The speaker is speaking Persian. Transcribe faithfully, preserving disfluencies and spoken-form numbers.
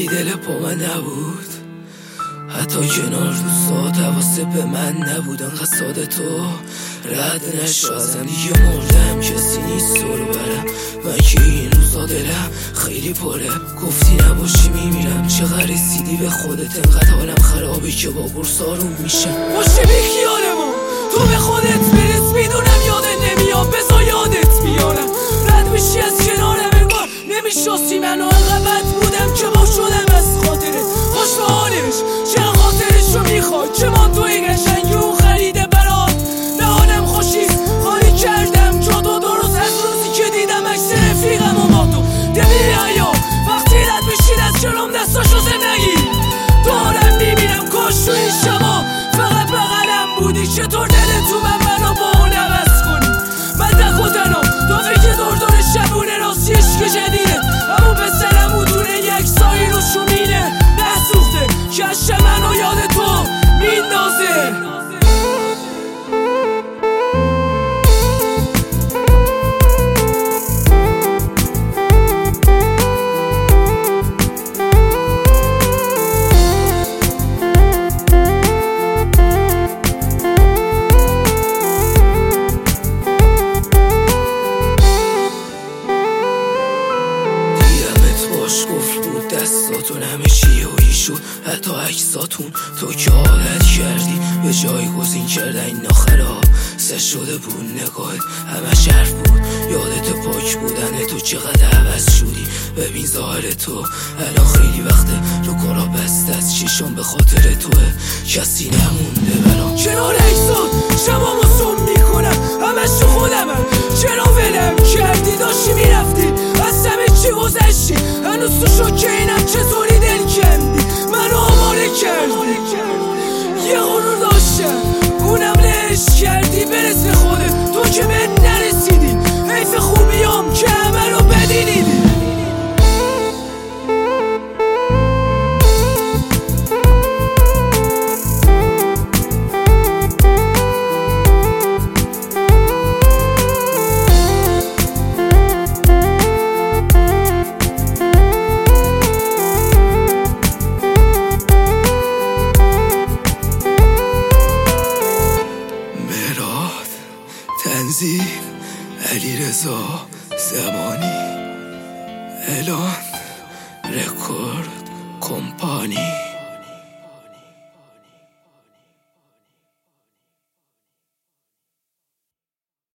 ولی دل پا من نبود، حتی کنار روزا حواست به من نبود. انقدر ساده تو رد نشو ازم، دیگه مردم کسی نیست تو رو برم. من که این روزا دلم خیلی پره، گفتی نباشی میمیرم. چقدر رسیدی به خودت، انقدر حالم خرابه که با قرص آروم میشم. باشه بی خیالمون تو به خودت برس، میدونم یادت نمیاد، بذار یادت بیارم. رد بشی از کنارم، انگار نمیشناسی منو. انقدر بد بودم که با شدم از خاطرت. خوش به حالش چرا خاطرش رو میخوای، چه مانتوی قشنگی اون خریده برات. نه حالم خوشیست، خالی کردم جا تو درست از روزی که دیدم عکس رفیقم و با تو. دمی حیا وقتی رد بشید از جلوم، دستاشو زندگی دارم میبینم. کاش تو این شبا فقط بغلم بودی. چطور دلت تو من منو با اون عوض کنی. من تک و تنها تو فکر دور دور شبونه، راستی عشق جدیده همون پسرم بودونه. یک سایی رو شومینه نسوخته، کش منو یاد تو میندازه. گفت بود دستاتون همه چیه و ایشون، حتی عکساتون تو که عادت کردی به جای گزین کردن ناخرا. سه شده بود نگاهت همه حرف بود، یادت پاک بودن تو چقدر عوض شدی. ببین ظاهر تو الان خیلی وقته رو کارا بسته از چیشم به خاطر توه، کسی نمونده برام. چرا رکسات شبا مصوم میکنم همش تو خودمم، چرا ولم کردی داشتی میرفتی از همه چی گذشتی. هنوز تو شوکه اینم چطوری دل کندی منو آماره کردی. یه غرور داشتم اونم لهش کردی، برس به خودت تو که به نرسیدی. حیف خوبیام که همه رو بدی دیدی. تنظیم علیرضا زمانی، اعلان رکورد کمپانی.